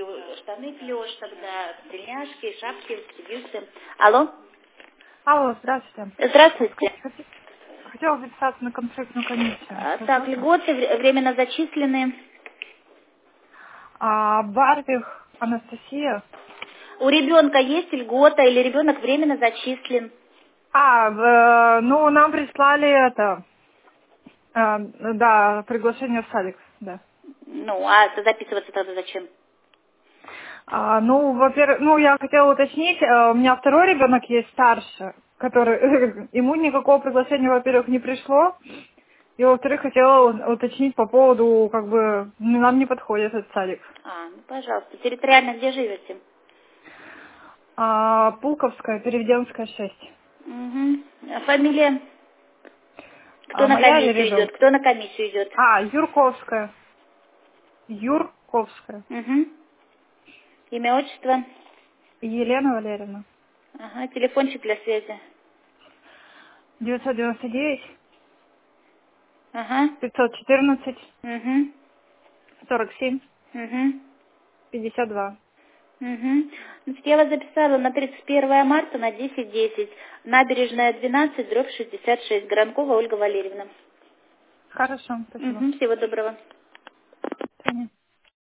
штаны плешь тогда, тельняшки, шапки, бюсты. Алло? Алло, здравствуйте. Здравствуйте. Хотела записаться на контрактную комиссию. Так, льготы временно зачислены. Барвих Анастасия. У ребенка есть льгота или ребенок временно зачислен? Ну, нам прислали это, да, приглашение в садик, да. Ну, а записываться тогда зачем? Ну, во-первых, я хотела уточнить, у меня второй ребенок есть старше, который, ему никакого приглашения, во-первых, не пришло, и, во-вторых, хотела уточнить по поводу, нам не подходит этот садик. Ну, пожалуйста. Территориально где живете? Пулковская, Переведенская, 6. Угу. Фамилия? Кто на Моя комиссию или идет? Кто на комиссию идет? Юрковская. Юрковская. Угу. Имя, отчество? Елена Валерьевна. Ага, телефончик для связи. 999 Ага. 514 Угу. 47 Угу. 52. Угу. Значит, я вас записала на 31 марта на 10:10. Набережная 12, дробь 66. Гранкова Ольга Валерьевна. Хорошо, спасибо. Угу. Всего доброго.